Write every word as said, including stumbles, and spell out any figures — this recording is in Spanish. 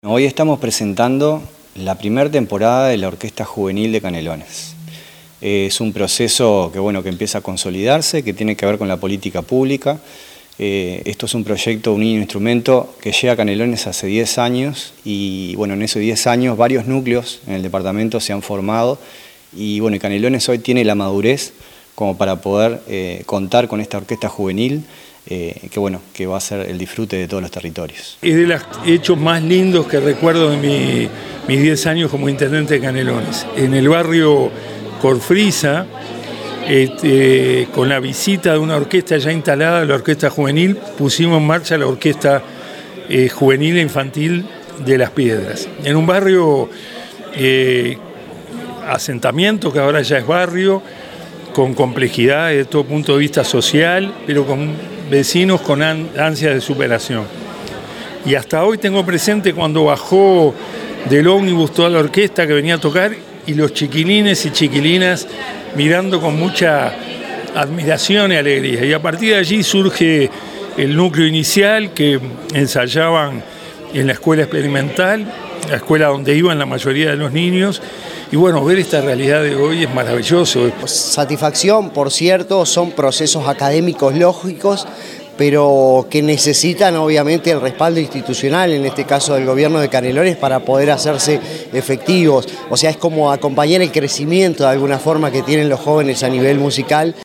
Hoy estamos presentando la primera temporada de la Orquesta Juvenil de Canelones. Es un proceso que, bueno, que empieza a consolidarse, que tiene que ver con la política pública. Eh, esto es un proyecto, un niño instrumento que llega a Canelones hace diez años y, bueno, en esos diez años varios núcleos en el departamento se han formado y, bueno, Canelones hoy tiene la madurez como para poder eh, contar con esta orquesta juvenil. Eh, que bueno, que va a ser el disfrute de todos los territorios. Es de los hechos más lindos que recuerdo de mi, mis diez años como intendente de Canelones. En el barrio Corfrisa, este, con la visita de una orquesta ya instalada, la orquesta juvenil, pusimos en marcha la orquesta eh, juvenil e infantil de Las Piedras. En un barrio, eh, asentamiento, que ahora ya es barrio, con complejidad desde todo punto de vista social, pero con vecinos con ansia de superación. Y hasta hoy tengo presente cuando bajó del ómnibus toda la orquesta que venía a tocar y los chiquilines y chiquilinas mirando con mucha admiración y alegría. Y a partir de allí surge el núcleo inicial que ensayaban en la escuela experimental, la escuela donde iban la mayoría de los niños. Y bueno, ver esta realidad de hoy es maravilloso. Satisfacción, por cierto, son procesos académicos lógicos, pero que necesitan obviamente el respaldo institucional, en este caso del gobierno de Canelones, para poder hacerse efectivos. O sea, es como acompañar el crecimiento de alguna forma que tienen los jóvenes a nivel musical.